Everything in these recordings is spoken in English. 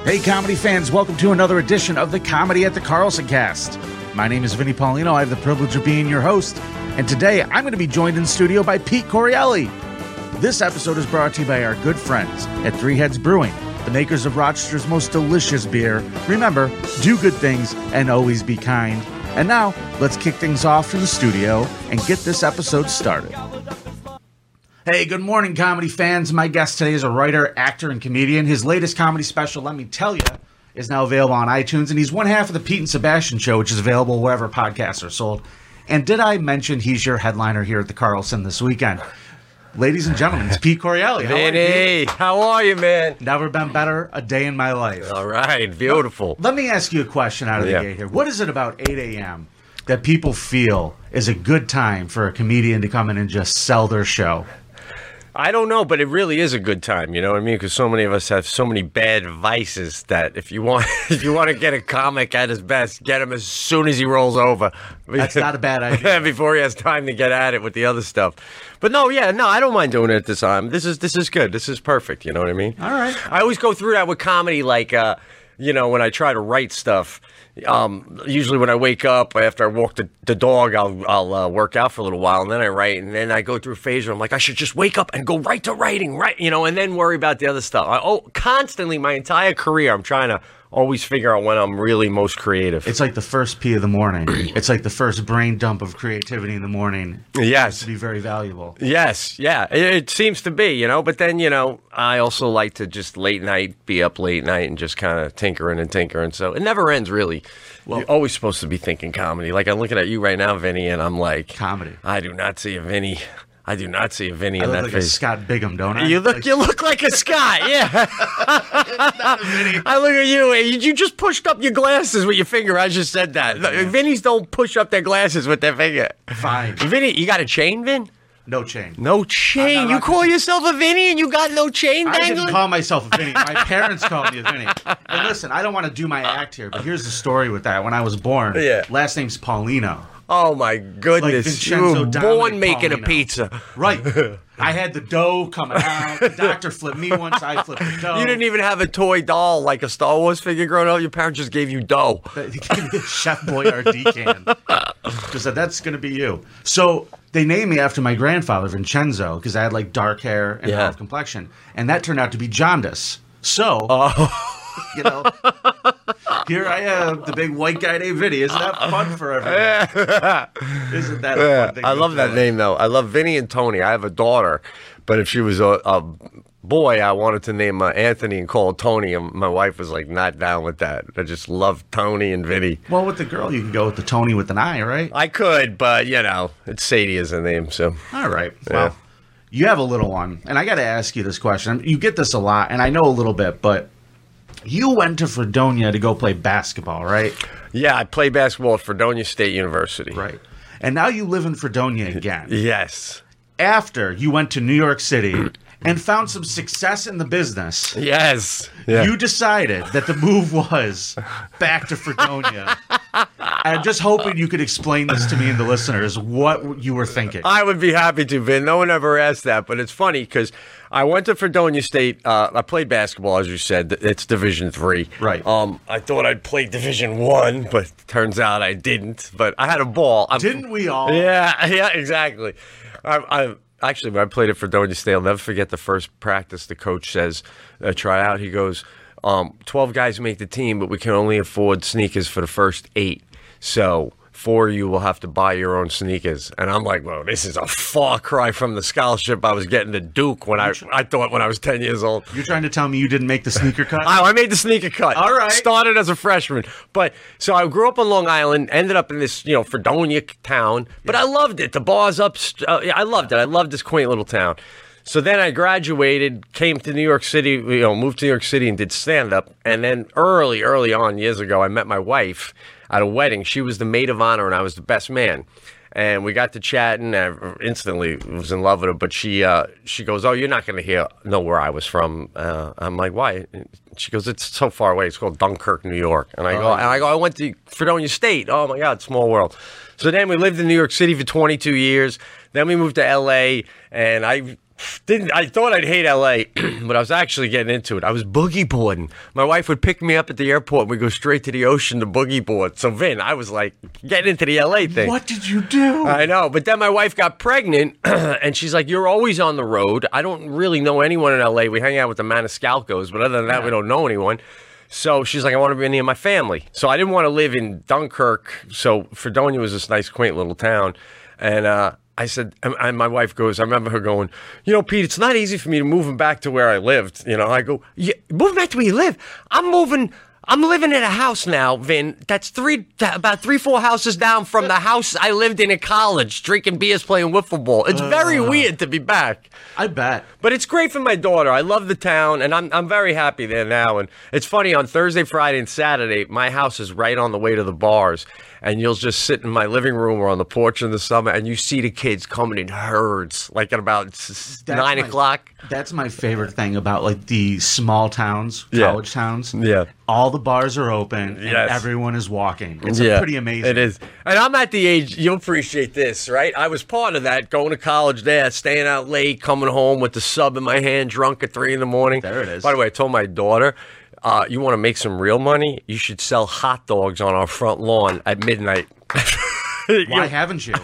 Hey, comedy fans, welcome to another edition of the Comedy at the Carlson Cast. My name is Vinny Paulino. I have the privilege of being your host, and today I'm going to be joined in studio by Pete Corielli. This episode is brought to you by our good friends at Three Heads Brewing, the makers of Rochester's most delicious beer. Remember, do good things and always be kind. And now, let's kick things off in the studio and get this episode started. Hey, good morning, comedy fans. My guest today is a writer, actor, and comedian. His latest comedy special, Let Me Tell You, is now available on iTunes, and he's one half of the Pete and Sebastian Show, which is available wherever podcasts are sold. And did I mention he's your headliner here at the Carlson this weekend? Ladies and gentlemen, it's Pete Corielli. Vinny, how are you, man? Never been better a day in my life. All right, beautiful. Let me ask you a question out of the gate here. What is it about 8 a.m. that people feel is a good time for a comedian to come in and just sell their show? I don't know, but it really is a good time, you know what I mean? Because so many of us have so many bad vices that if you want to get a comic at his best, get him as soon as he rolls over. That's not a bad idea. Before he has time to get at it with the other stuff. But no, I don't mind doing it at this time. This is good. This is perfect, you know what I mean? All right. I always go through that with comedy, like, when I try to write stuff. Usually when I wake up after I walk the dog, I'll work out for a little while and then I write, and then I go through a phase where I'm like, I should just wake up and go right to writing, right? And then worry about the other stuff. Constantly, my entire career, I'm trying to always figure out when I'm really most creative. It's like the first P of the morning. It's like the first brain dump of creativity in the morning. Yes. To be very valuable. Yes, yeah. It seems to be, but then, I also like to just be up late night and just kind of tinkering. So it never ends, really. Well, you're always supposed to be thinking comedy. Like, I'm looking at you right now, Vinny, and I'm like... Comedy. I do not see a Vinny in I that look like face. a Scott Bigham, don't I? You look like a Scott, yeah. I look at you. You just pushed up your glasses with your finger. I just said that. Vinnies don't push up their glasses with their finger. Fine. Vinny, you got a chain, Vin? No chain. No chain? You call yourself a Vinny and you got no chain dangling? I didn't call myself a Vinny. My parents called me a Vinny. And listen, I don't want to do my act here, but here's the story with that. When I was born, last name's Paulino. Oh, my goodness. Like you were born making Paulino. A pizza. Right. I had the dough coming out. The doctor flipped me once. I flipped the dough. You didn't even have a toy doll like a Star Wars figure growing up. Your parents just gave you dough. They gave me a Chef Boyardee can. Just said, that's going to be you. So they named me after my grandfather, Vincenzo, because I had like dark hair and olive complexion. And that turned out to be jaundice. So... here I am, the big white guy named Vinny. Isn't that fun for everyone? Isn't that a fun thing? I love that name, though. I love Vinny and Tony. I have a daughter, but if she was a boy, I wanted to name Anthony and call Tony, and my wife was like not down with that. I just love Tony and Vinny. Well, with the girl, you can go with the Tony with an I, right? I could, but, it's Sadie as a name, so. All right. Well, you have a little one, and I got to ask you this question. You get this a lot, and I know a little bit, but... You went to Fredonia to go play basketball, right? Yeah, I played basketball at Fredonia State University. Right. And now you live in Fredonia again. Yes. After you went to New York City and found some success in the business. Yes. Yeah. You decided that the move was back to Fredonia. I'm just hoping you could explain this to me and the listeners, what you were thinking. I would be happy to, Vin. No one ever asked that, but it's funny because I went to Fredonia State. I played basketball, as you said. It's Division III. Right. I thought I'd play Division I, but turns out I didn't. But I had a ball. Didn't we all? Yeah, exactly. Actually, when I played at Fredonia State, I'll never forget the first practice. The coach says, try out. He goes, 12 guys make the team, but we can only afford sneakers for the first 8. So 4 of you will have to buy your own sneakers. And I'm like, well, this is a far cry from the scholarship I was getting to Duke when I thought when I was 10 years old. You're trying to tell me you didn't make the sneaker cut? I made the sneaker cut. All right. Started as a freshman. But so I grew up on Long Island, ended up in this, Fredonia town. But I loved it. The bars up. I loved it. I loved this quaint little town. So then I graduated, came to New York City, moved to New York City and did stand-up. And then early on, years ago, I met my wife at a wedding. She was the maid of honor and I was the best man. And we got to chatting. I instantly was in love with her. But she goes, "Oh, you're not going to know where I was from." I'm like, "Why?" She goes, "It's so far away. It's called Dunkirk, New York." And I go, "I went to Fredonia State. Oh my God, small world." So then we lived in New York City for 22 years. Then we moved to L.A. and I I thought I'd hate LA, but I was actually getting into it. I was boogie boarding. My wife would pick me up at the airport and we'd go straight to the ocean to boogie board. So, Vin, I was like getting into the LA thing. What did you do? I know. But then my wife got pregnant and she's like, you're always on the road. I don't really know anyone in LA. We hang out with the Maniscalcos, but other than that, we don't know anyone. So she's like, I want to be near my family. So I didn't want to live in Dunkirk. So Fredonia was this nice, quaint little town. And I said, and my wife goes, I remember her going, you know, Pete, it's not easy for me to move back to where I lived. You know, I go, yeah, move back to where you live. I'm living in a house now, Vin, that's about 3-4 houses down from the house I lived in college, drinking beers, playing wiffle ball. It's very weird to be back. I bet. But it's great for my daughter. I love the town, and I'm very happy there now. And it's funny, on Thursday, Friday, and Saturday, my house is right on the way to the bars. And you'll just sit in my living room or on the porch in the summer, and you see the kids coming in herds, like at about 9 o'clock. That's my favorite thing about like the small towns, college towns. Yeah. All the bars are open and everyone is walking. It's pretty amazing. It is. And I'm at the age, you'll appreciate this, right? I was part of that, going to college there, staying out late, coming home with the sub in my hand, drunk at 3 a.m. There it is. By the way, I told my daughter, you want to make some real money? You should sell hot dogs on our front lawn at midnight. Why haven't you?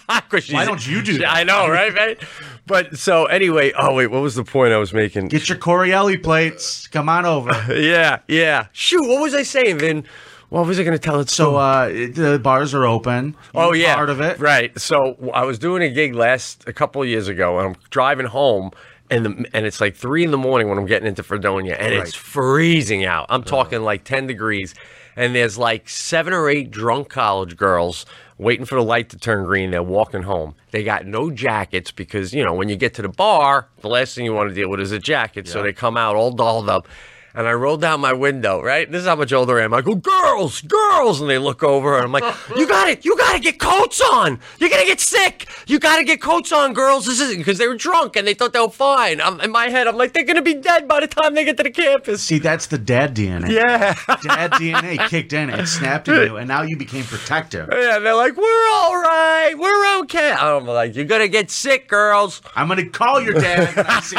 Why don't you do that? I know, right? But so anyway, what was the point I was making? Get your Corielli plates. Come on over. Yeah. Shoot, what was I saying, Vin? What was I going to tell it? So the bars are open. You're part of it. Right. So I was doing a gig a couple of years ago, and I'm driving home. And it's like 3 a.m. when I'm getting into Fredonia, and it's freezing out. I'm talking like 10 degrees, and there's like 7 or 8 drunk college girls waiting for the light to turn green. They're walking home. They got no jackets because, you know, when you get to the bar, the last thing you want to deal with is a jacket. Yeah. So they come out all dolled up. And I roll down my window, right? This is how much older I am. I go, girls! And they look over, and I'm like, you gotta get coats on! You're gonna get sick! You gotta get coats on, girls! This isn't, because they were drunk, and they thought they were fine. In my head, I'm like, they're gonna be dead by the time they get to the campus. See, that's the dad DNA. Yeah. Dad DNA kicked in, it snapped in you, and now you became protective. Yeah, they're like, we're all right, we're okay. I'm like, you're gonna get sick, girls. I'm gonna call your dad when I see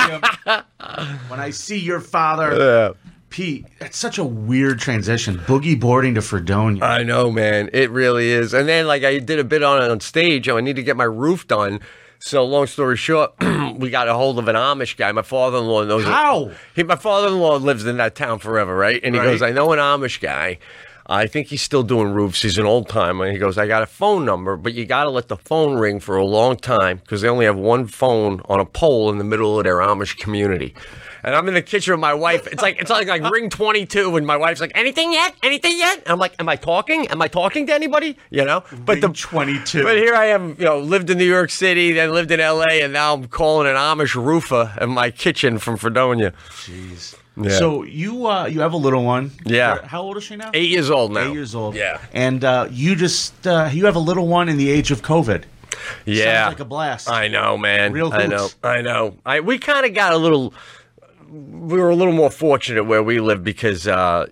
him. When I see your father. Yeah. Pete, it's such a weird transition. Boogie boarding to Fredonia. I know, man. It really is. And then, like, I did a bit on it on stage. I need to get my roof done. So, long story short, we got a hold of an Amish guy. My father-in-law knows. How? My father-in-law lives in that town forever, right? And he goes, I know an Amish guy. I think he's still doing roofs. He's an old timer. And he goes, I got a phone number, but you got to let the phone ring for a long time because they only have one phone on a pole in the middle of their Amish community. And I'm in the kitchen with my wife. It's like ring 22, and my wife's like, anything yet? And I'm like, am I talking? Am I talking to anybody? You know? But ring 22. But here I am, you know, lived in New York City, then lived in LA, and now I'm calling an Amish roofer in my kitchen from Fredonia. Jeez. Yeah. So you have a little one. Yeah. How old is she now? 8 years old now. 8 years old. Yeah. And you have a little one in the age of COVID. Yeah. Sounds like a blast. I know, man. Real hoops. I know. We kind of got a little. We were a little more fortunate where we live because,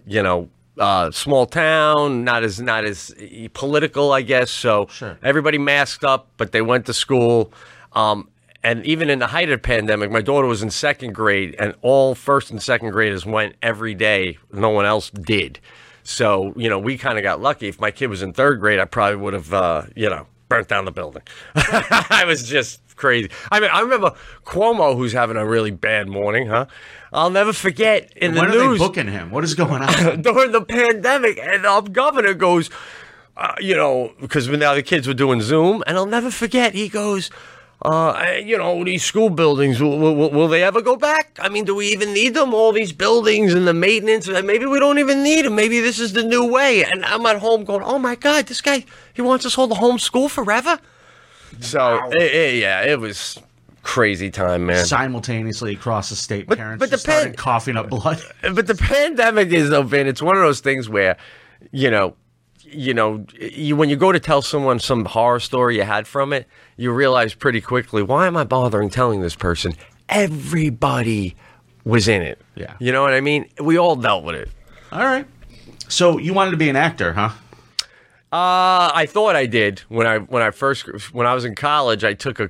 small town, not as political, I guess. So everybody masked up, but they went to school. And even in the height of the pandemic, my daughter was in 2nd grade, and all 1st and 2nd graders went every day. No one else did. So, we kind of got lucky. If my kid was in 3rd grade, I probably would have, burnt down the building. I was just crazy. I mean, I remember Cuomo, who's having a really bad morning, huh? I'll never forget in the news. When are they booking him? What is going on? During the pandemic, and our governor goes, because now the kids were doing Zoom, and I'll never forget, he goes, these school buildings, will they ever go back? I mean, do we even need them? All these buildings and the maintenance, maybe we don't even need them. Maybe this is the new way. And I'm at home going, oh my God, this guy, he wants us all to homeschool forever? So, wow. It was crazy time, man. Simultaneously across the state, parents but just started coughing up blood. But the pandemic is, though, Vin, it's one of those things where, when you go to tell someone some horror story you had from it, you realize pretty quickly, why am I bothering telling this person? Everybody was in it. Yeah. You know what I mean? We all dealt with it. All right. So you wanted to be an actor, huh? I thought I did when I was in college. I took a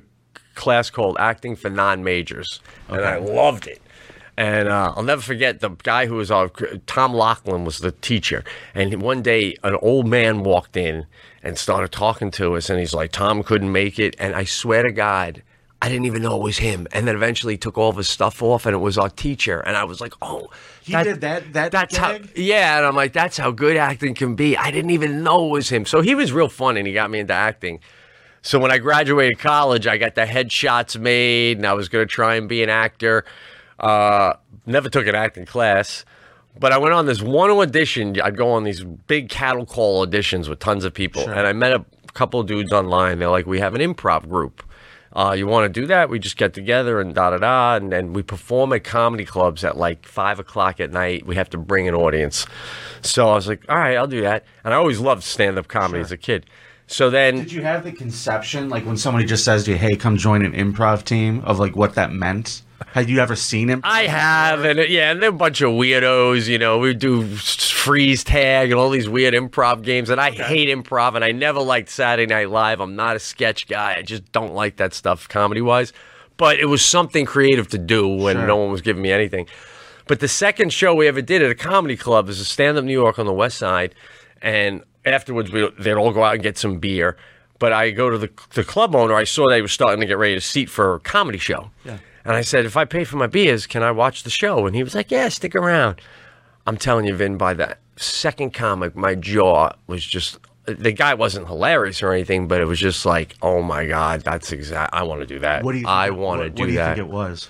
class called Acting for Non-Majors, and I loved it. And I'll never forget the guy who was Tom Laughlin was the teacher. And one day, an old man walked in and started talking to us, and he's like, Tom couldn't make it. And I swear to God, I didn't even know it was him. And then eventually he took all of his stuff off, and it was our teacher. And I was like, oh. He did that that's gag? how, yeah, and I'm like, that's how good acting can be. I didn't even know it was him. So he was real fun, and he got me into acting. So when I graduated college, I got the headshots made, and I was going to try and be an actor. Never took an acting class. But I went on this one audition. I'd go on these big cattle call auditions with tons of people. Sure. And I met a couple of dudes online. They're like, we have an improv group. You want to do that? We just get together and da-da-da. And then we perform at comedy clubs at like 5 o'clock at night. We have to bring an audience. So I was like, all right, I'll do that. And I always loved stand-up comedy as a kid. So then... Did you have the conception, like when somebody just says to you, hey, come join an improv team, of like what that meant? Had you ever seen him? I have, and and they're a bunch of weirdos, you know. We do freeze tag and all these weird improv games, and I hate improv, and I never liked Saturday Night Live. I'm not a sketch guy. I just don't like that stuff comedy-wise. But it was something creative to do when no one was giving me anything. But the second show we ever did at a comedy club is a stand-up New York on the West Side, and afterwards they'd all go out and get some beer. But I go to the club owner. I saw they were starting to get ready to seat for a comedy show. Yeah. And I said, if I pay for my beers, can I watch the show? And he was like, yeah, stick around. I'm telling you, Vin, by the second comic, my jaw was just... The guy wasn't hilarious or anything, but it was just like, oh, my God, that's I want to do that. What do you think I want to do that. What do you think it was?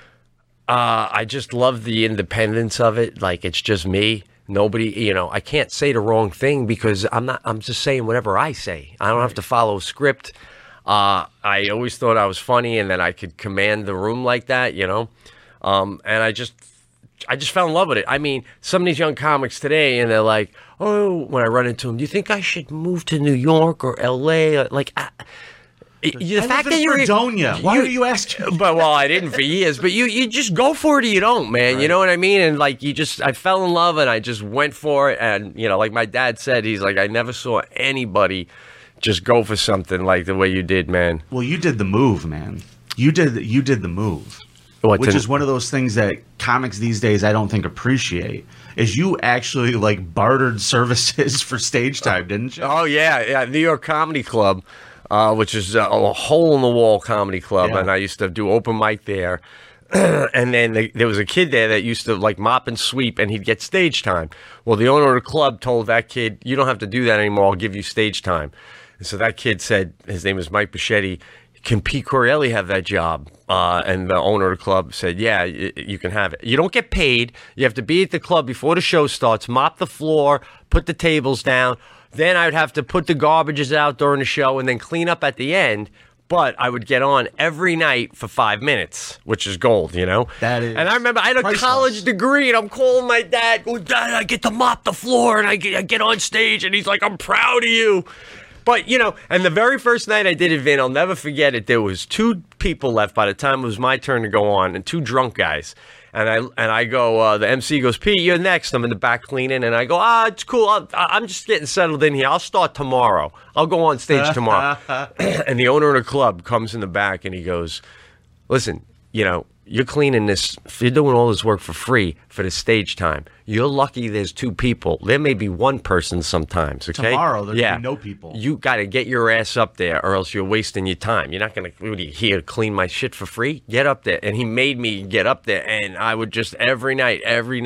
I just love the independence of it. Like, it's just me. Nobody, you know, I can't say the wrong thing because I'm just saying whatever I say. I don't have to follow a script. I always thought I was funny and that I could command the room like that, you know. And I just fell in love with it. I mean, some of these young comics today, and they're like, oh, when I run into them, do you think I should move to New York or L.A.? Like, the fact that you're Fredonia. Why are you asking? But well, I didn't for years. But you just go for it or you don't, man. Right. You know what I mean? And like I fell in love and I just went for it. And you know, like my dad said, he's like, I never saw anybody just go for something like the way you did, man. Well, you did the move, man. You did the move. Which is one of those things that comics these days I don't think appreciate. Is you actually like bartered services for stage time, didn't you? Oh yeah, New York Comedy Club, which is a hole in the wall comedy club, and I used to do open mic there. And then there was a kid there that used to like mop and sweep, and he'd get stage time. Well, the owner of the club told that kid, "You don't have to do that anymore. I'll give you stage time." And so that kid said, his name is Mike Bichetti, can Pete Corelli have that job? And the owner of the club said, yeah, you can have it. You don't get paid. You have to be at the club before the show starts, mop the floor, put the tables down. Then I would have to put the garbages out during the show and then clean up at the end. But I would get on every night for 5 minutes, which is gold, you know? That is. And I remember I had a college degree, and I'm calling my dad, going, Dad, I get to mop the floor, and I get on stage, and he's like, I'm proud of you. But, you know, and the very first night I did it, Vin, I'll never forget it. There was 2 people left by the time it was my turn to go on, and 2 drunk guys. And I go, the MC goes, Pete, you're next. I'm in the back cleaning, and I go, it's cool. I'm just getting settled in here. I'll start tomorrow. I'll go on stage tomorrow. And the owner of the club comes in the back, and he goes, listen, you know, you're cleaning this, you're doing all this work for free for the stage time. You're lucky there's 2 people. There may be 1 person sometimes, okay? Tomorrow, there's be no people. You got to get your ass up there or else you're wasting your time. You're not going to, what are you here to clean my shit for free? Get up there. And he made me get up there, and I would just every night,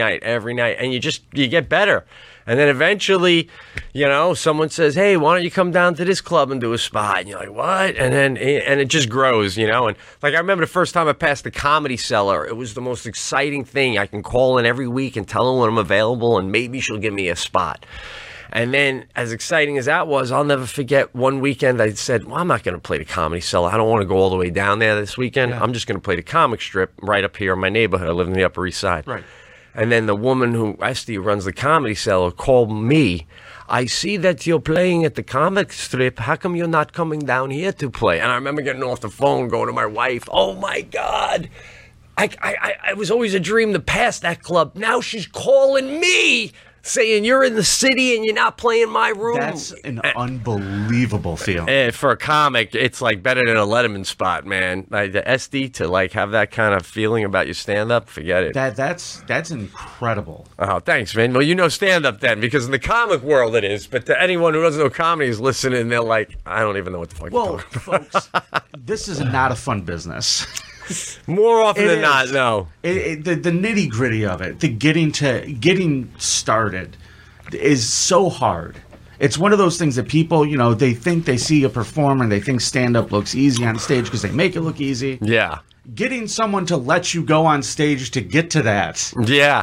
and you get better. And then eventually, you know, someone says, hey, why don't you come down to this club and do a spot? And you're like, what? And it just grows, you know. And like I remember the first time I passed the Comedy Cellar, it was the most exciting thing. I can call in every week and tell her when I'm available, and maybe she'll give me a spot. And then as exciting as that was, I'll never forget one weekend I said, well, I'm not going to play the Comedy Cellar. I don't want to go all the way down there this weekend. Yeah. I'm just going to play the comic strip right up here in my neighborhood. I live in the Upper East Side. Right. And then the woman who runs the Comedy Cellar called me. I see that you're playing at the comic strip. How come you're not coming down here to play? And I remember getting off the phone, going to my wife, oh, my God. It was always a dream to pass that club. Now she's calling me saying you're in the city and you're not playing my room. That's an unbelievable feeling. For a comic, it's like better than a Letterman spot, man. Like the SD to like have that kind of feeling about your stand-up, forget it. That's incredible. Oh, thanks, man. Well, you know stand-up then, because in the comic world it is, but to anyone who doesn't know comedy is listening, they're like, I don't even know what the fuck you're talking about. Folks, this is not a fun business. More often than not, no. The nitty gritty of it, the getting started, is so hard. It's one of those things that people, they think they see a performer and they think stand up looks easy on stage because they make it look easy. Yeah. Getting someone to let you go on stage to get to that,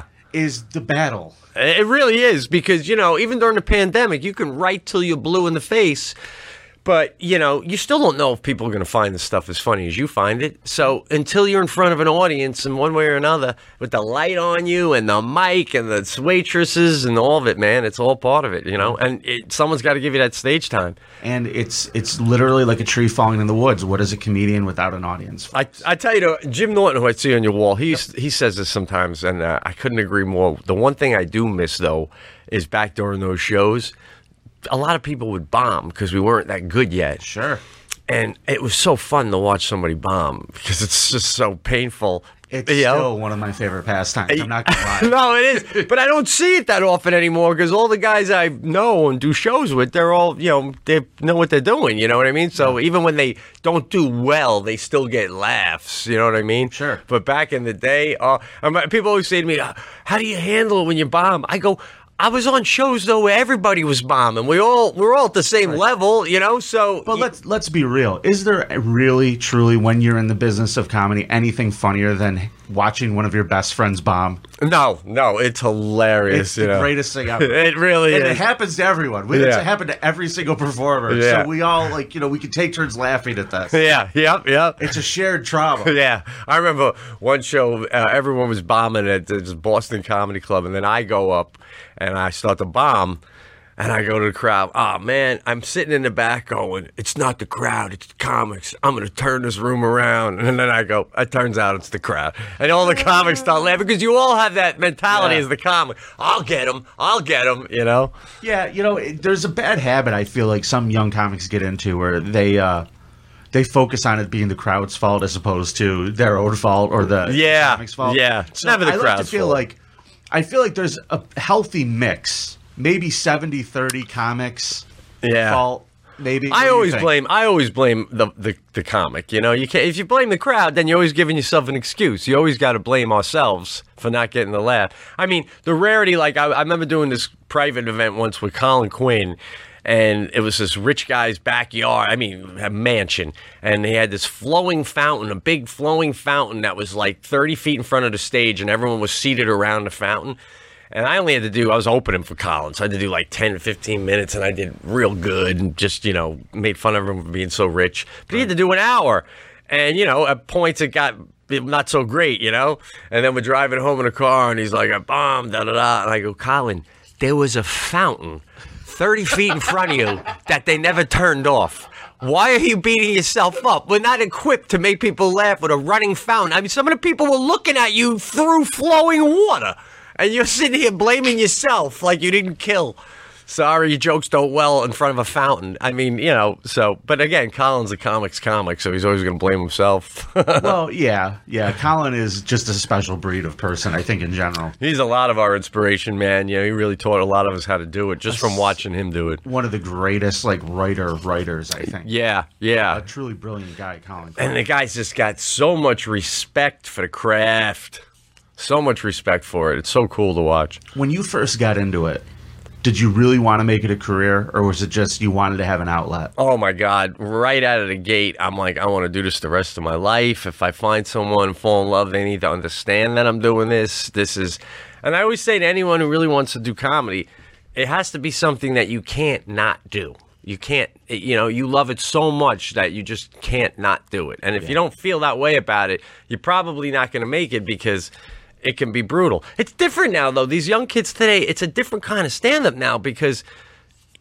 is the battle. It really is, because even during the pandemic, you can write till you're blue in the face. But, you still don't know if people are going to find this stuff as funny as you find it. So until you're in front of an audience in one way or another, with the light on you and the mic and the waitresses and all of it, man, it's all part of it, And someone's got to give you that stage time. And it's literally like a tree falling in the woods. What is a comedian without an audience? I tell you, Jim Norton, who I see on your wall, he says this sometimes, and I couldn't agree more. The one thing I do miss, though, is back during those shows, a lot of people would bomb because we weren't that good yet. Sure. And it was so fun to watch somebody bomb because it's just so painful. It's still one of my favorite pastimes. I'm not going to lie. No, it is. But I don't see it that often anymore because all the guys I know and do shows with, they're all, they know what they're doing. You know what I mean? So even when they don't do well, they still get laughs. You know what I mean? Sure. But back in the day, people always say to me, how do you handle it when you bomb? I go, I was on shows though where everybody was bombing. We're all at the same level, So, but let's be real. Is there really, truly, when you're in the business of comedy, anything funnier than watching one of your best friends bomb? No, it's hilarious. It's the greatest thing ever. It really is. And it happens to everyone. It's happened to every single performer. Yeah. So we all we can take turns laughing at this. Yeah, yep. It's a shared trauma. Yeah, I remember one show. Everyone was bombing at this Boston Comedy Club, and then I go up. And I start to bomb, and I go to the crowd. Oh, man, I'm sitting in the back going, it's not the crowd, it's the comics. I'm going to turn this room around. And then I go, it turns out it's the crowd. And all the comics start laughing because you all have that mentality as the comic. I'll get him, Yeah, there's a bad habit I feel like some young comics get into where they focus on it being the crowd's fault as opposed to their own fault or the comic's fault. Yeah, it's never the crowd's fault. I feel like there's a healthy mix, maybe 70-30 comics fault. Maybe I always blame the comic. You can't, if you blame the crowd, then you're always giving yourself an excuse. You always got to blame ourselves for not getting the laugh. I mean, the rarity. Like I remember doing this private event once with Colin Quinn. And it was this rich guy's backyard, a mansion. And he had this flowing fountain, a big flowing fountain that was like 30 feet in front of the stage, and everyone was seated around the fountain. And I was opening for Colin, so I had to do like 10, 15 minutes, and I did real good and just, made fun of him for being so rich. But he had to do an hour. And, at points it got not so great, And then we're driving home in a car, and he's like, I bombed, da-da-da. And I go, Colin, there was a fountain 30 feet in front of you that they never turned off. Why are you beating yourself up? We're not equipped to make people laugh with a running fountain. Some of the people were looking at you through flowing water, and you're sitting here blaming yourself like you didn't kill. Sorry, your jokes don't well in front of a fountain. But again, Colin's a comic's comic, so he's always going to blame himself. Well, yeah. Colin is just a special breed of person, I think, in general. He's a lot of our inspiration, man. He really taught a lot of us how to do it just from watching him do it. One of the greatest, writers, I think. Yeah. A truly brilliant guy, Colin. And the guy's just got so much respect for the craft. So much respect for it. It's so cool to watch. When you first got into it, did you really want to make it a career, or was it just you wanted to have an outlet? Oh, my God. Right out of the gate, I'm like, I want to do this the rest of my life. If I find someone and fall in love, they need to understand that I'm doing this. And I always say to anyone who really wants to do comedy, it has to be something that you can't not do. You can't, you love it so much that you just can't not do it. And if you don't feel that way about it, you're probably not going to make it because it can be brutal. It's different now, though. These young kids today, it's a different kind of stand-up now because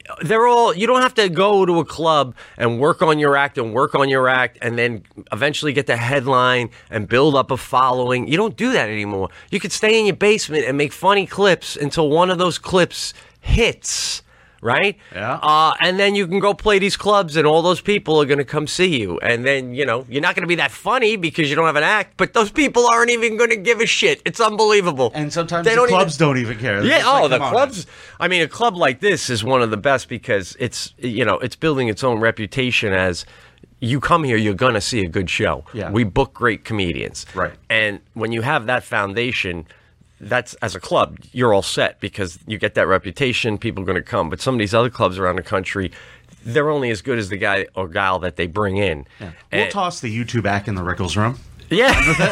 they're all, you don't have to go to a club and work on your act and then eventually get the headline and build up a following. You don't do that anymore. You could stay in your basement and make funny clips until one of those clips hits. Right? Yeah. And then you can go play these clubs and all those people are going to come see you. And then, you're not going to be that funny because you don't have an act, but those people aren't even going to give a shit. It's unbelievable. And sometimes the clubs don't even care. Yeah, the clubs. I mean, a club like this is one of the best because it's, it's building its own reputation as you come here, you're going to see a good show. Yeah. We book great comedians. Right. And when you have that foundation, that's, as a club, you're all set because you get that reputation, people are going to come. But some of these other clubs around the country, they're only as good as the guy or gal that they bring in. Yeah. We'll toss the U2 back in the Rickles room. Yeah.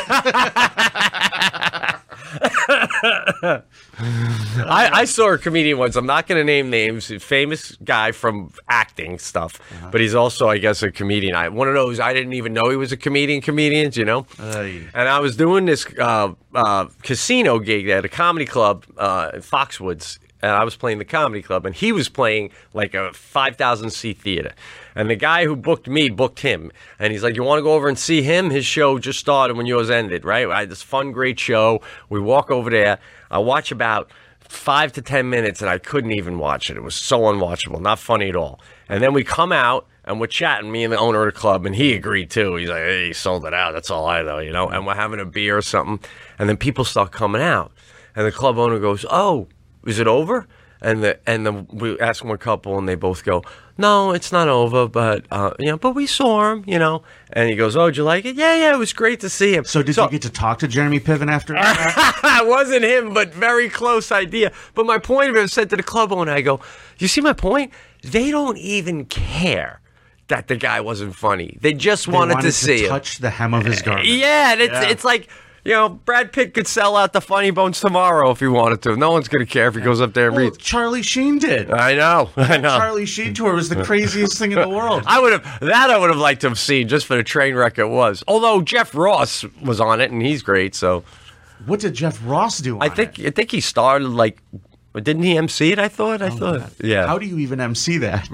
I saw a comedian once. I'm not going to name names. A famous guy from acting stuff, but he's also, I guess, a comedian. One of those I didn't even know he was a comedians, And I was doing this casino gig at a comedy club in Foxwoods, and I was playing the comedy club, and he was playing like a 5,000 seat theater. And the guy who booked me booked him. And he's like, you want to go over and see him? His show just started when yours ended, right? I had this fun, great show. We walk over there. I watch about 5 to 10 minutes, and I couldn't even watch it. It was so unwatchable, not funny at all. And then we come out, and we're chatting, me and the owner of the club, and he agreed too. He's like, hey, he sold it out. That's all I know, And we're having a beer or something. And then people start coming out. And the club owner goes, oh, is it over? And we ask one couple, and they both go, no, it's not over, but but we saw him, And he goes, oh, did you like it? Yeah, it was great to see him. So did you get to talk to Jeremy Piven after? It wasn't him, but very close idea. But my point of it was said to the club owner, I go, you see my point? They don't even care that the guy wasn't funny. They just wanted to see him. Touch the hem of his garment. Yeah, and it's like, Brad Pitt could sell out the Funny Bones tomorrow if he wanted to. No one's going to care if he goes up there and reads. Charlie Sheen did. I know. Charlie Sheen tour was the craziest thing in the world. I would have liked to have seen just for the train wreck it was. Although Jeff Ross was on it and he's great. So, what did Jeff Ross do? I think he started like. Didn't he MC it? I thought. God. Yeah. How do you even MC that?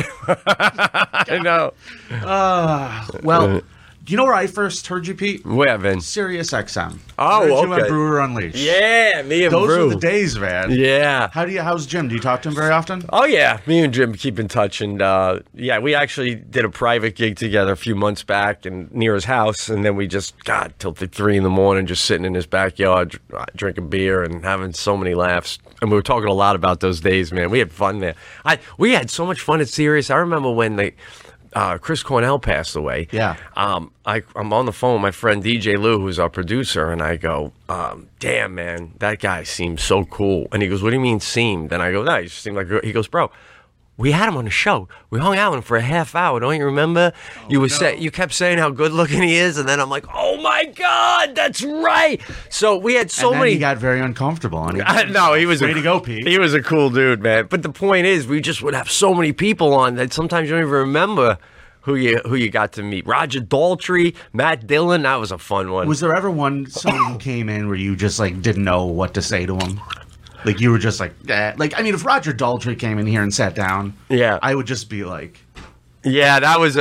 I know. Well. Do you know where I first heard you, Pete? Where, Vince? Sirius XM. Oh, okay. You and Brewer Unleashed. Yeah, me and Brew. Those were the days, man. Yeah. How's Jim? Do you talk to him very often? Oh, yeah. Me and Jim keep in touch. And, we actually did a private gig together a few months back and near his house. And then we just, till 3 in the morning, just sitting in his backyard, drinking beer and having so many laughs. And we were talking a lot about those days, man. We had fun there. We had so much fun at Sirius. I remember when Chris Cornell passed away. Yeah. I'm on the phone with my friend DJ Lou, who's our producer, and I go, damn, man, that guy seems so cool. And he goes, what do you mean seemed? And I go, no, he just seemed like, he goes, bro, we had him on the show. We hung out with him for a half hour. Don't you remember? You kept saying how good looking he is, and then I'm like, oh my God, that's right. So we had so many. He got very uncomfortable. No, he was way to go, Pete. He was a cool dude, man. But the point is, we just would have so many people on that sometimes you don't even remember who you got to meet. Roger Daltrey, Matt Dillon, that was a fun one. Was there ever someone who came in where you just like didn't know what to say to him? Like you were just like, if Roger Daltrey came in here and sat down, I would just be like, yeah,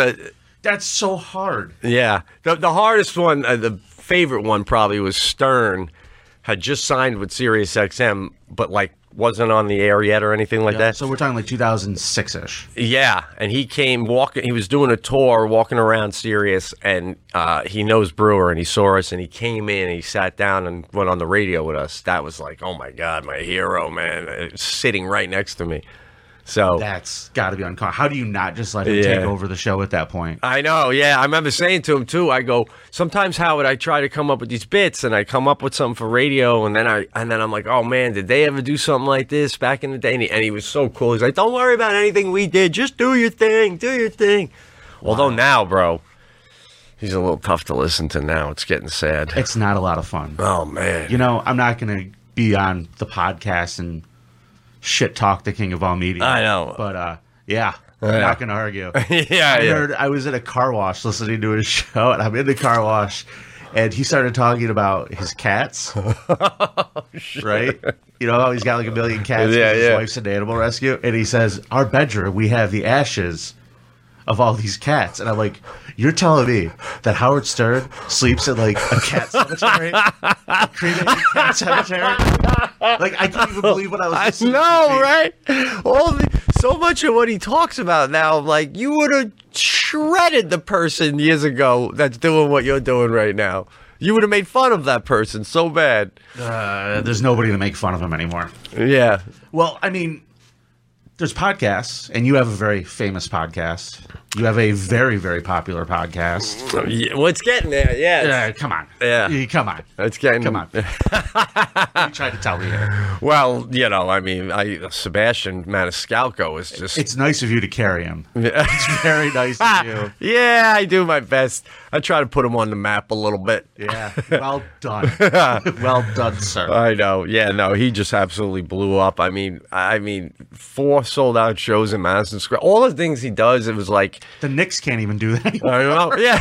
that's so hard. Yeah, the hardest one, the favorite one probably was Stern. Had just signed with Sirius XM, but wasn't on the air yet or anything like that. So we're talking like 2006-ish. Yeah, and he came walking. He was doing a tour, walking around Sirius, and he knows Brewer, and he saw us, and he came in, and he sat down and went on the radio with us. That was like, oh my God, my hero, man, sitting right next to me. So that's got to be uncomfortable. How do you not just let him take over the show at that point? I know, yeah. I remember saying to him too. I go, sometimes Howard, I try to come up with these bits, and I come up with something for radio, and then I'm like, oh man, did they ever do something like this back in the day? And he was so cool. He's like, don't worry about anything we did. Just do your thing. Do your thing. Wow. Although now, bro, he's a little tough to listen to now. It's getting sad. It's not a lot of fun. Oh man. I'm not going to be on the podcast and shit talk the king of all media. I know. But, I'm not going to argue. I was at a car wash listening to his show, and I'm in the car wash, and he started talking about his cats. Right? You know how he's got like a million cats because his wife's an animal rescue? And he says, our bedroom, we have the ashes of all these cats. And I'm like, you're telling me that Howard Stern sleeps in like a cat cemetery? A cremated cat cemetery? Like, I can't even believe what I was listening to. Right? So much of what he talks about now, like, you would have shredded the person years ago that's doing what you're doing right now. You would have made fun of that person so bad. There's nobody to make fun of him anymore. Yeah. Well, I mean, there's podcasts, and you have a very famous podcast. You have a very, very popular podcast. Well, it's getting there, yeah. Come on. Yeah. Come on. It's getting... Come on. You tried to tell me here. Well, you know, I mean, Sebastian Maniscalco is just... It's nice of you to carry him. It's very nice of you. Yeah, I do my best. I try to put him on the map a little bit. Yeah, well done. Well done, sir. I know. Yeah, no, he just absolutely blew up. I mean, 4 sold-out shows in Madison Square. All the things he does, it was like... The Knicks can't even do that anymore. I know, yeah.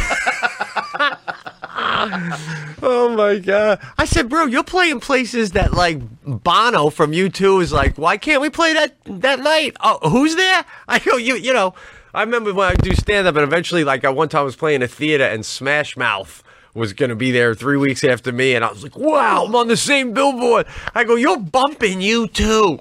Oh, my God. I said, bro, you're playing places that, like, Bono from U2 is like, why can't we play that night? Oh, who's there? I go, you know... I remember when I do stand-up, and eventually, like, at one time I was playing a theater, and Smash Mouth was going to be there 3 weeks after me, and I was like, wow, I'm on the same billboard. I go, you're bumping U2.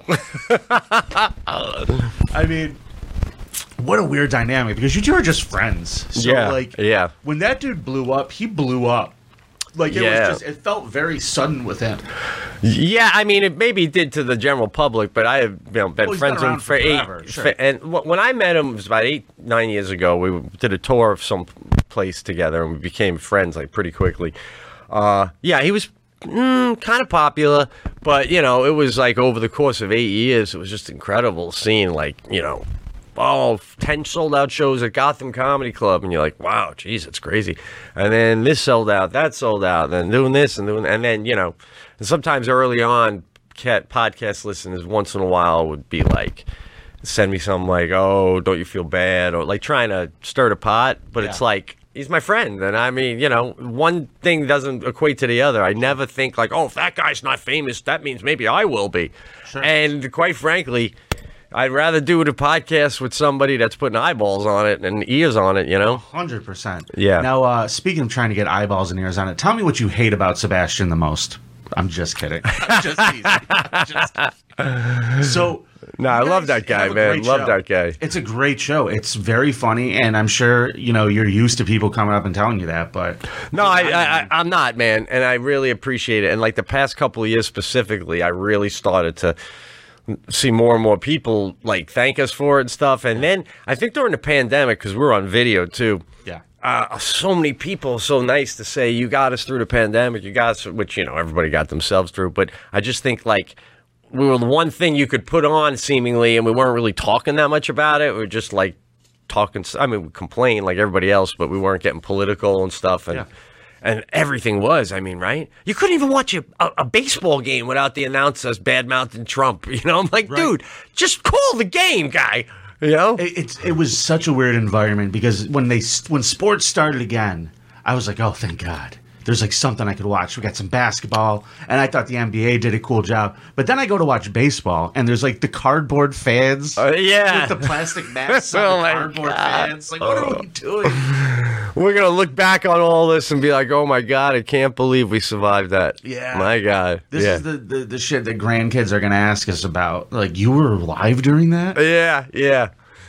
I mean, what a weird dynamic, because you two are just friends. So, when that dude blew up, he blew up. Like, it was just, it felt very sudden with him. Yeah, I mean, it maybe did to the general public, but I have been friends with him for forever, and when I met him, it was about 8-9 years ago. We did a tour of some place together, and we became friends, like, pretty quickly. He was kind of popular, but, you know, it was, like, over the course of 8 years, it was just incredible seeing, like, you know, 10 sold-out shows at Gotham Comedy Club, and you're like, wow, geez, it's crazy. And then this sold out, that sold out, and then doing this, and then, you know, and sometimes early on, podcast listeners once in a while would be like, send me something like, oh, don't you feel bad, or like trying to stir the pot, but it's like, he's my friend, and I mean, you know, one thing doesn't equate to the other. I never think like, oh, if that guy's not famous, that means maybe I will be. Sure. And quite frankly, I'd rather do a podcast with somebody that's putting eyeballs on it and ears on it, you know? 100%. Yeah. Now, speaking of trying to get eyeballs and ears on it, tell me what you hate about Sebastian the most. I'm just kidding. I'm just teasing. So... No, I love that guy, man. Love that guy. It's a great show. It's very funny, and I'm sure, you know, you're used to people coming up and telling you that, but... No, I'm not, man, and I really appreciate it. And, like, the past couple of years specifically, I really started to see more and more people like thank us for it and stuff. And then I think during the pandemic, because we were on video too, so many people so nice to say, you got us through the pandemic, you got us, which, you know, everybody got themselves through. But I just think like we were the one thing you could put on seemingly, and we weren't really talking that much about it. We were just like talking, I mean, we complained like everybody else, but we weren't getting political and stuff. And and everything was, I mean, right? You couldn't even watch a baseball game without the announcers bad-mouthing Trump. You know, I'm like, dude, just call the game, guy. You know? It was such a weird environment because when sports started again, I was like, oh, thank God. There's like something I could watch. We got some basketball, and I thought the NBA did a cool job. But then I go to watch baseball, and there's like the cardboard fans with the plastic masks on the cardboard fans. Like, what are we doing? We're going to look back on all this and be like, oh, my God, I can't believe we survived that. Yeah. My God. This is the shit that grandkids are going to ask us about. Like, you were alive during that? Yeah.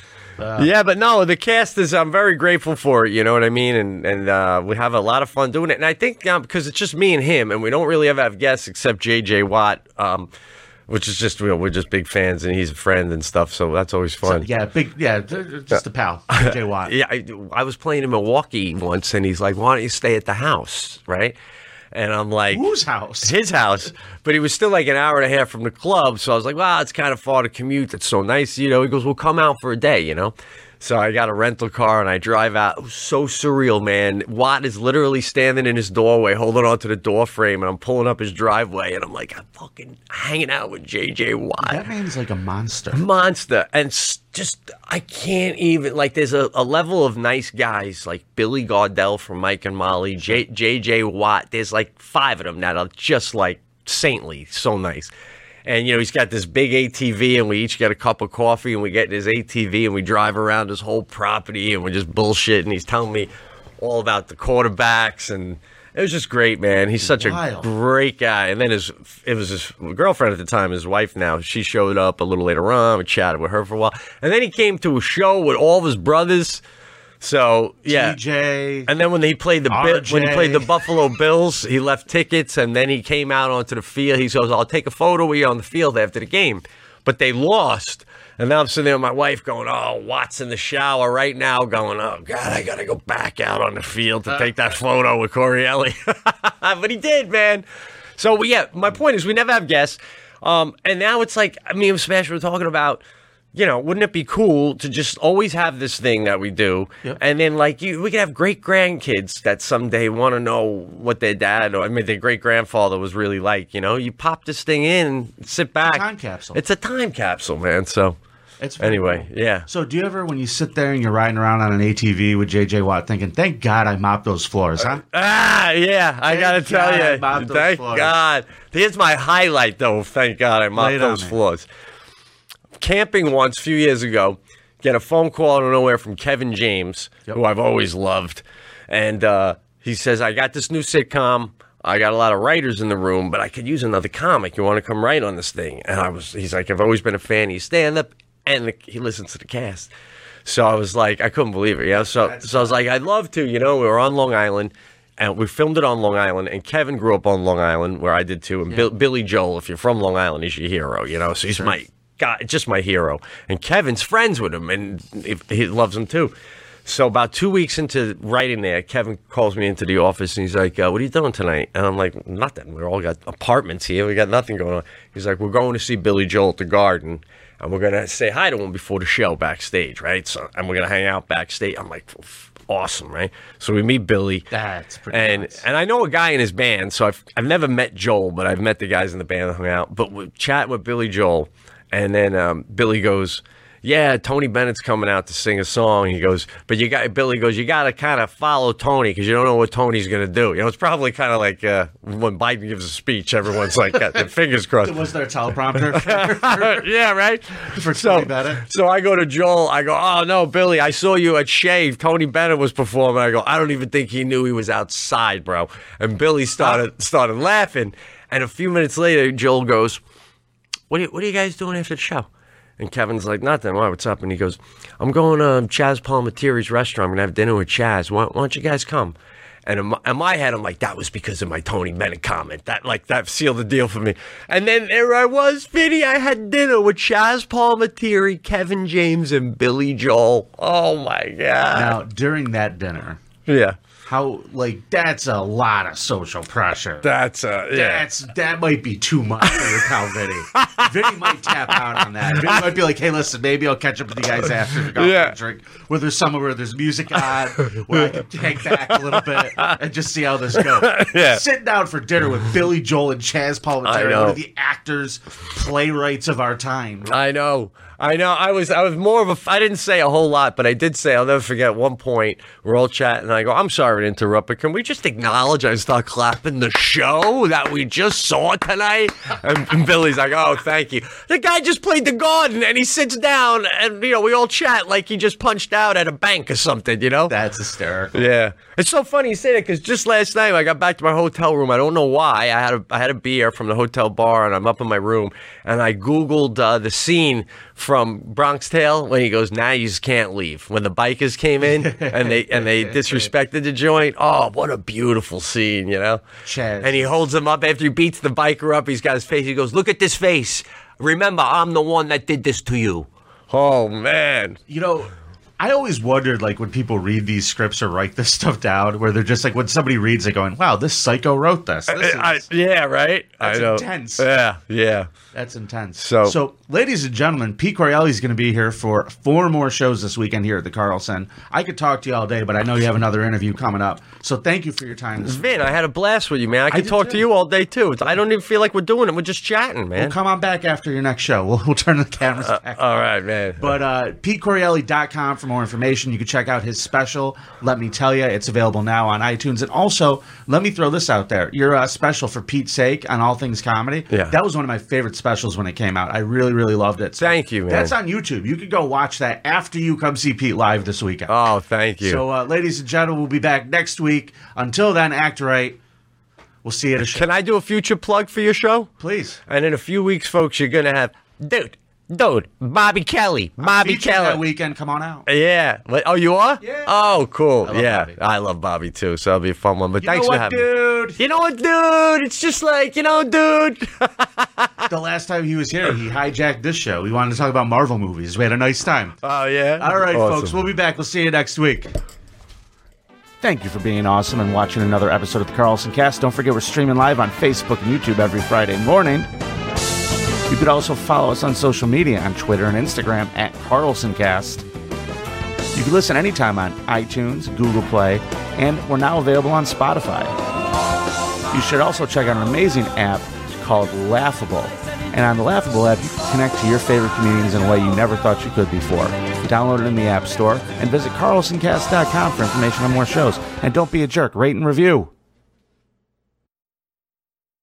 But no, the cast is, I'm very grateful for it, you know what I mean? And we have a lot of fun doing it. And I think because it's just me and him, and we don't really ever have guests except J.J. Watt, which is just, we're just big fans, and he's a friend and stuff, so that's always fun. So, just a pal, J.J. Watt. I was playing in Milwaukee once, and he's like, why don't you stay at the house, right? And I'm like... Whose house? His house. But he was still like an hour and a half from the club. So I was like, well, it's kind of far to commute. It's so nice. You know, he goes, well, come out for a day, you know. So I got a rental car and I drive out. It was so surreal, man. Watt is literally standing in his doorway, holding onto the door frame. And I'm pulling up his driveway. And I'm like, I'm fucking hanging out with J.J. Watt. That man's like a monster. Monster. And just, I can't even, like, there's a level of nice guys like Billy Gardell from Mike and Molly, J.J. Watt. There's like 5 of them that are just like saintly, so nice. And, he's got this big ATV, and we each get a cup of coffee, and we get in his ATV, and we drive around his whole property, and we're just bullshitting. He's telling me all about the quarterbacks, and it was just great, man. He's such a great guy. And then it was his girlfriend at the time, his wife now. She showed up a little later on. We chatted with her for a while. And then he came to a show with all of his brothers. So, yeah. TJ, and then when he played the Buffalo Bills, he left tickets, and then he came out onto the field. He goes, I'll take a photo with you on the field after the game. But they lost. And now I'm sitting there with my wife going, oh, Watt's in the shower right now going, oh, God, I got to go back out on the field to take that photo with Corielli. But he did, man. So, yeah, my point is we never have guests. And now it's like, me and Smash were talking about, wouldn't it be cool to just always have this thing that we do? Yep. And then, we could have great-grandkids that someday want to know what their dad their great-grandfather was really like, You pop this thing in and sit back. Time capsule. It's a time capsule, man. So, anyway, cool. Yeah. So, do you ever, when you sit there and you're riding around on an ATV with J.J. Watt, thinking, thank God I mopped those floors, huh? Yeah, I got to tell you. Thank God. Here's my highlight, though. Thank God I mopped those floors. Camping once, a few years ago, get a phone call out of nowhere from Kevin James, who I've always loved. And he says, I got this new sitcom. I got a lot of writers in the room, but I could use another comic. You want to come write on this thing? And he's like, I've always been a fan of your stand-up. And he listens to the cast. So I was like, I couldn't believe it. So I was like, I'd love to. We were on Long Island, and we filmed it on Long Island. And Kevin grew up on Long Island, where I did too. And Billy Joel, if you're from Long Island, he's your hero. So he's just my hero. And Kevin's friends with him, and he loves him too. So about 2 weeks into writing there, Kevin calls me into the office, and he's like, what are you doing tonight? And I'm like, nothing. We all got apartments here. We got nothing going on. He's like, we're going to see Billy Joel at the Garden, and we're going to say hi to him before the show backstage, right? So, and we're going to hang out backstage. I'm like, awesome, right? So we meet Billy. That's pretty nice. And I know a guy in his band, so I've never met Joel, but I've met the guys in the band that hung out. But we're chatting with Billy Joel, and then Billy goes, yeah, Tony Bennett's coming out to sing a song. He goes, but Billy goes, you got to kind of follow Tony because you don't know what Tony's going to do. It's probably kind of like when Biden gives a speech, everyone's like, got their fingers crossed. Was there a teleprompter? Yeah, right? For Tony Bennett. So I go to Joel. I go, oh, no, Billy, I saw you at Shave. Tony Bennett was performing. I go, I don't even think he knew he was outside, bro. And Billy started laughing. And a few minutes later, Joel goes, what are you guys doing after the show? And Kevin's like, nothing. Why, what's up? And he goes, I'm going to Chaz Palminteri's restaurant. I'm going to have dinner with Chaz. Why don't you guys come? And in my head, I'm like, that was because of my Tony Bennett comment. That sealed the deal for me. And then there I was, Vinny. I had dinner with Chaz Palminteri, Kevin James, and Billy Joel. Oh, my God. Now, during that dinner. Yeah. That's a lot of social pressure. That might be too much for your pal Vinny. Vinny might tap out on that. Vinny might be like, hey, listen, maybe I'll catch up with you guys after to go for a drink. Where there's somewhere where there's music on, where I can take back a little bit and just see how this goes. Yeah. Sitting down for dinner with Billy Joel and Chaz Palminteri, one of the actors, playwrights of our time. I know. I was more of I didn't say a whole lot, but I did say, I'll never forget at one point, we're all chatting, and I go, I'm sorry to interrupt, but can we just acknowledge I start clapping the show that we just saw tonight? And Billy's like, oh, thank you. The guy just played the Garden, and he sits down, and, we all chat like he just punched out at a bank or something, That's hysterical. Yeah. It's so funny you say that, because just last night, when I got back to my hotel room, I don't know why, I had a beer from the hotel bar, and I'm up in my room, and I Googled the scene from Bronx Tale when he goes, now you just can't leave. When the bikers came in and they disrespected the joint. Oh, what a beautiful scene, Chaz. And he holds him up after he beats the biker up. He's got his face. He goes, look at this face. Remember, I'm the one that did this to you. Oh, man. I always wondered, when people read these scripts or write this stuff down, where they're just when somebody reads it going, wow, this psycho wrote this. Yeah, right? That's intense. Yeah. That's intense. So, ladies and gentlemen, Pete Corielli is going to be here for 4 more shows this weekend here at the Carlson. I could talk to you all day, but I know you have another interview coming up. So thank you for your time. Vin, I had a blast with you, man. I could talk to you all day, too. I don't even feel like we're doing it. We're just chatting, man. Well, come on back after your next show. We'll turn the cameras back. All right, man. But PeteCorielli.com from more information, you can check out his special, Let Me Tell Ya. It's available now on iTunes. And also, let me throw this out there. Your special, For Pete's Sake, on All Things Comedy, that was one of my favorite specials when it came out. I really, really loved it. So thank you, man. That's on YouTube. You can go watch that after you come see Pete live this weekend. Oh, thank you. So, ladies and gentlemen, we'll be back next week. Until then, act right. We'll see you at a show. Can I do a future plug for your show? Please. And in a few weeks, folks, you're going to have... Dude, Bobby Kelly. Bobby Kelly. That weekend, come on out. Yeah. Oh, you are? Yeah. Oh, cool. Bobby. I love Bobby, too, so it'll be a fun one. But You thanks know for what, having me. dude? You know what, dude? It's just like, dude. The last time he was here, he hijacked this show. We wanted to talk about Marvel movies. We had a nice time. Oh, yeah? All right, Awesome. folks. We'll be back. We'll see you next week. Thank you for being awesome and watching another episode of the Carlson Cast. Don't forget we're streaming live on Facebook and YouTube every Friday morning. You could also follow us on social media on Twitter and Instagram at CarlsonCast. You can listen anytime on iTunes, Google Play, and we're now available on Spotify. You should also check out an amazing app called Laughable. And on the Laughable app, you can connect to your favorite comedians in a way you never thought you could before. Download it in the App Store and visit carlsoncast.com for information on more shows. And don't be a jerk. Rate and review.